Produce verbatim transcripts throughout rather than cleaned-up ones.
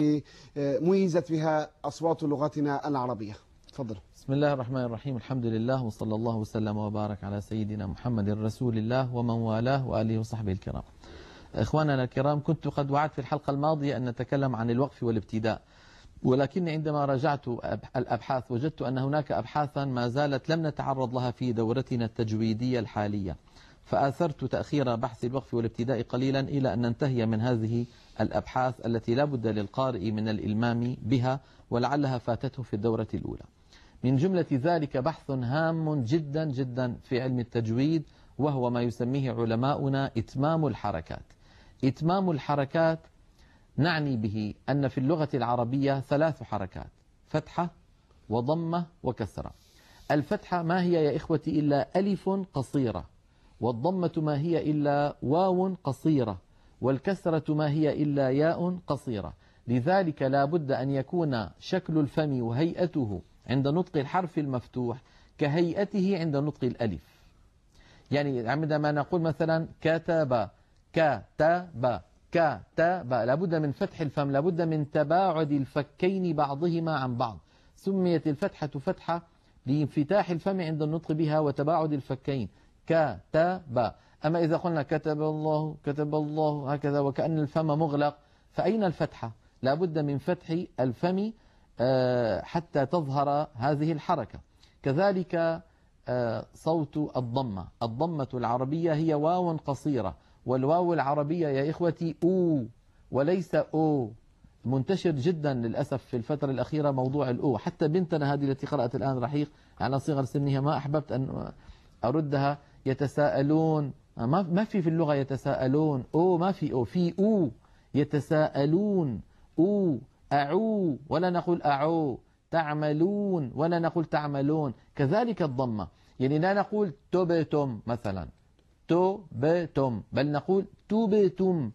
ميزت بها أصوات لغتنا العربية. تفضل. بسم الله الرحمن الرحيم، الحمد لله وصلى الله وسلم وبارك على سيدنا محمد رسول الله ومن والاه وآله وصحبه الكرام. إخواننا الكرام، كنت قد وعدت في الحلقة الماضية أن نتكلم عن الوقف والابتداء، ولكن عندما راجعت الأبحاث وجدت أن هناك أبحاثا ما زالت لم نتعرض لها في دورتنا التجويدية الحالية، فآثرت تأخير بحث الوقف والابتداء قليلا إلى أن ننتهي من هذه الأبحاث التي لا بد للقارئ من الإلمام بها ولعلها فاتته في الدورة الأولى. من جملة ذلك بحث هام جدا جدا في علم التجويد، وهو ما يسميه علماؤنا إتمام الحركات. إتمام الحركات نعني به أن في اللغة العربية ثلاث حركات: فتحة وضمة وكسرة. الفتحة ما هي يا إخوتي إلا ألف قصيرة، والضمة ما هي إلا واو قصيرة، والكسرة ما هي إلا ياء قصيرة. لذلك لا بد أن يكون شكل الفم وهيئته عند نطق الحرف المفتوح كهيئته عند نطق الألف. يعني عندما نقول مثلا كتب، كتب، كتب، لابد من فتح الفم، لابد من تباعد الفكين بعضهما عن بعض. سميت الفتحة فتحة لانفتاح الفم عند النطق بها وتباعد الفكين. كتب. أما إذا قلنا كتب الله، كتب الله، هكذا وكأن الفم مغلق، فأين الفتحة؟ لابد من فتح الفم حتى تظهر هذه الحركة. كذلك صوت الضمة. الضمة العربية هي واو قصيرة، والواو العربية يا إخوتي أو وليس أو. منتشر جدا للأسف في الفترة الأخيرة موضوع الأو، حتى بنتنا هذه التي قرأت الآن رحيق على صغر سنها ما أحببت أن أردها. يتساءلون، ما ما في في اللغة يتساءلون أو، ما في أو، في أو. يتساءلون أو، أعو ولا نقول أعو، تعملون ولا نقول تعملون. كذلك الضمة، يعني لا نقول تبتم مثلا، تبتم، بل نقول تبتم،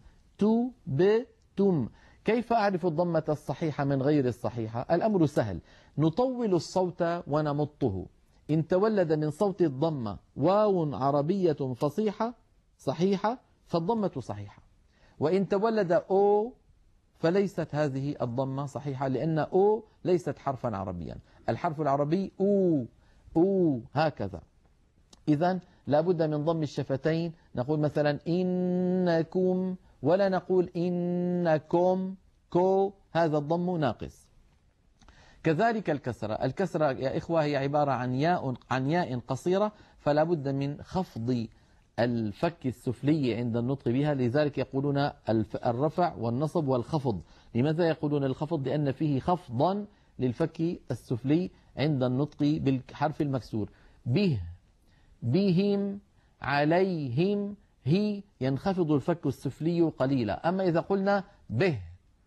تبتم. كيف أعرف الضمة الصحيحة من غير الصحيحة؟ الأمر سهل، نطول الصوت ونمطه. إن تولد من صوت الضمة واو عربية فصيحة صحيحة فالضمة صحيحة، وإن تولد أو فليست هذه الضمة صحيحة، لأن أو ليست حرفا عربيا. الحرف العربي أو، أو هكذا. إذن لابد من ضم الشفتين. نقول مثلا إنكم ولا نقول إنكم، كو، هذا الضم ناقص. كذلك الكسرة. الكسرة يا إخوة هي عبارة عن ياء عن ياء قصيرة، فلا بد من خفض الفك السفلي عند النطق بها. لذلك يقولون الرفع والنصب والخفض. لماذا يقولون الخفض؟ لأن فيه خفضا للفك السفلي عند النطق بالحرف المكسور. به، بهم، عليهم، هي، ينخفض الفك السفلي قليلا. أما إذا قلنا به،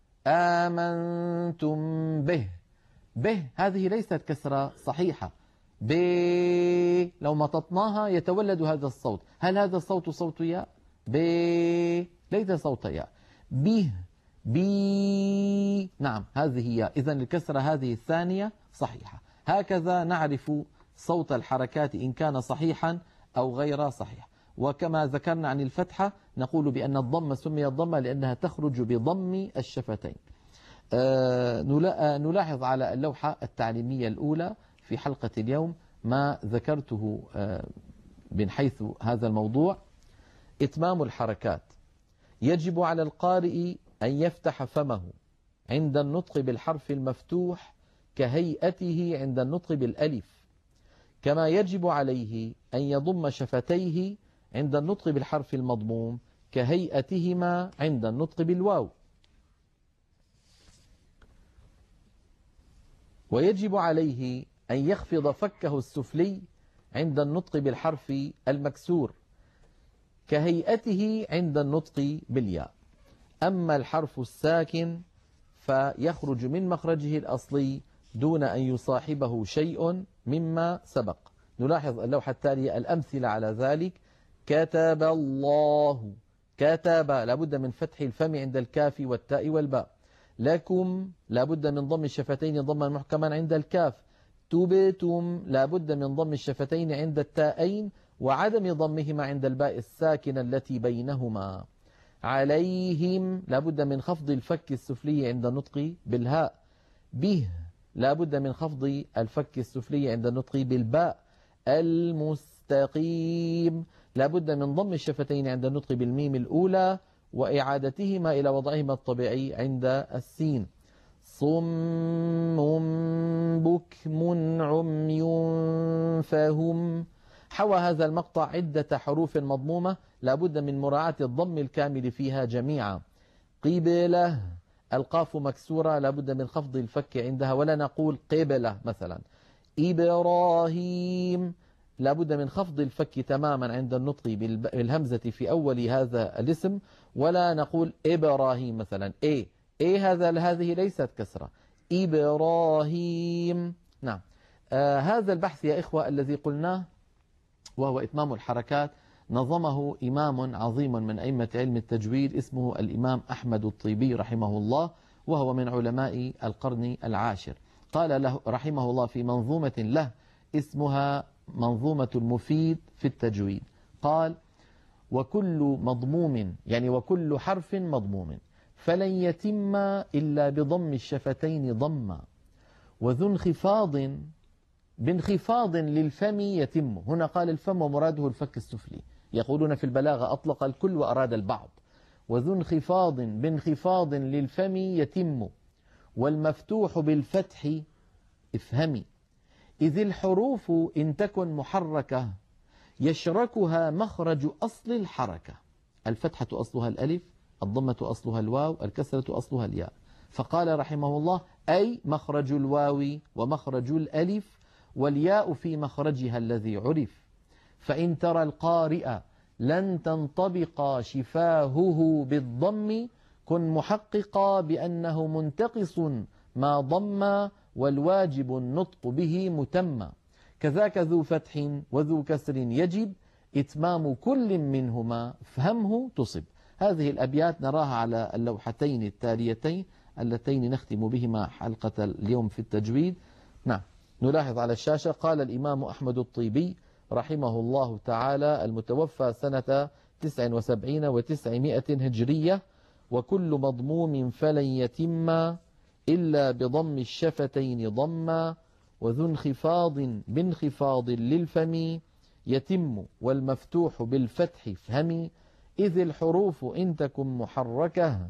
آمنتم به، به هذه ليست كسرة صحيحة. ب، لو مططناها يتولد هذا الصوت. هل هذا الصوت صوت ياء؟ ب، ليس صوت ياء. به، بي، نعم هذه ياء. إذن الكسرة هذه الثانية صحيحة. هكذا نعرف صوت الحركات إن كان صحيحا أو غير صحيح. وكما ذكرنا عن الفتحة نقول بأن الضمة سمي الضمة لأنها تخرج بضم الشفتين. آه نلاحظ على اللوحة التعليمية الأولى في حلقة اليوم ما ذكرته آه من حيث هذا الموضوع. إتمام الحركات. يجب على القارئ أن يفتح فمه عند النطق بالحرف المفتوح كهيئته عند النطق بالألف، كما يجب عليه أن يضم شفتيه عند النطق بالحرف المضموم كهيئتهما عند النطق بالواو. ويجب عليه أن يخفض فكه السفلي عند النطق بالحرف المكسور كهيئته عند النطق بالياء. أما الحرف الساكن فيخرج من مخرجه الأصلي دون أن يصاحبه شيء مما سبق. نلاحظ اللوحة التالية الأمثلة على ذلك. كتب الله، كتب لابد من فتح الفم عند الكاف والتاء والباء. لكم لابد من ضم الشفتين ضما محكما عند الكاف. تبتم لابد من ضم الشفتين عند التاءين وعدم ضمهما عند الباء الساكنة التي بينهما. عليهم لا بد من خفض الفك السفلي عند النطق بالهاء. به لا بد من خفض الفك السفلي عند النطق بالباء. المستقيم لا بد من ضم الشفتين عند النطق بالميم الأولى وإعادتهما إلى وضعهما الطبيعي عند السين. صم بكم عمي فهم. حوى هذا المقطع عدة حروف مضمومة لا بد من مراعاة الضم الكامل فيها جميعا. قبلة القاف مكسورة لا بد من خفض الفك عندها ولا نقول قبلة مثلا. إبراهيم لا بد من خفض الفك تماما عند النطق بالهمزة في أول هذا الاسم ولا نقول إبراهيم مثلا. إيه إيه هذا هذه ليست كسرة. إبراهيم. نعم. آه هذا البحث يا إخوة الذي قلناه وهو إتمام الحركات نظمه إمام عظيم من أئمة علم التجويد اسمه الإمام أحمد الطيبي رحمه الله، وهو من علماء القرن العاشر. قال له رحمه الله في منظومة له اسمها منظومة المفيد في التجويد، قال: وكل مضموم يعني وكل حرف مضموم فلن يتم إلا بضم الشفتين ضما، وذو انخفاض بانخفاض للفم يتم. هنا قال الفم ومراده الفك السفلي، يقولون في البلاغة أطلق الكل وأراد البعض. وذو انخفاض بانخفاض للفم يتم، والمفتوح بالفتح افهمي، إذ الحروف إن تكن محركة يشركها مخرج أصل الحركة. الفتحة أصلها الألف، الضمة أصلها الواو، الكسرة أصلها الياء. فقال رحمه الله: أي مخرج الواو ومخرج الألف والياء في مخرجها الذي عرف. فإن ترى القارئ لن تنطبق شفاهه بالضم كن محققا بأنه منتقص ما ضم والواجب النطق به متم. كذاك ذو فتح وذو كسر يجب إتمام كل منهما فهمه تصب. هذه الأبيات نراها على اللوحتين التاليتين اللتين نختم بهما حلقة اليوم في التجويد. نعم، نلاحظ على الشاشة: قال الإمام أحمد الطيبي رحمه الله تعالى المتوفى سنة تسع وسبعين وتسعمائة هجرية: وكل مضموم فلن يتم إلا بضم الشفتين ضما، وذو انخفاض بانخفاض للفم يتم، والمفتوح بالفتح افهمي، إذ الحروف إن تكن محركة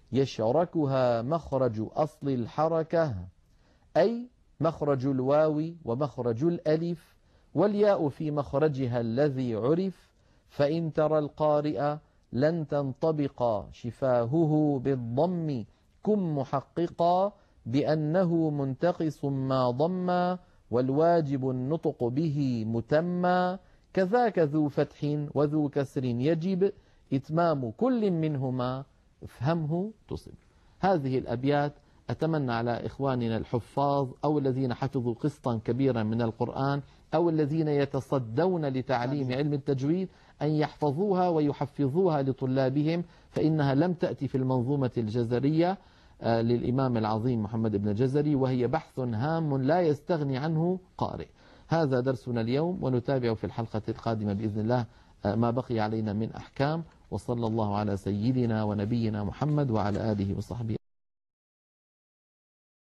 يشركها مخرج أصل الحركة، أي مخرج الواو ومخرج الألف والياء في مخرجها الذي عرف. فإن ترى القارئ لن تنطبق شفاهه بالضم كن محققا بأنه منتقص ما ضم والواجب النطق به متما. كذاك ذو فتح وذو كسر يجب إتمام كل منهما افهمه تصب. هذه الأبيات أتمنى على إخواننا الحفاظ أو الذين حفظوا قسطا كبيرا من القرآن أو الذين يتصدون لتعليم علم التجويد أن يحفظوها ويحفظوها لطلابهم، فإنها لم تأتي في المنظومة الجزرية للإمام العظيم محمد بن الجزري، وهي بحث هام لا يستغني عنه قارئ. هذا درسنا اليوم، ونتابع في الحلقة القادمة بإذن الله ما بقي علينا من أحكام. وصلى الله على سيدنا ونبينا محمد وعلى آله وصحبه.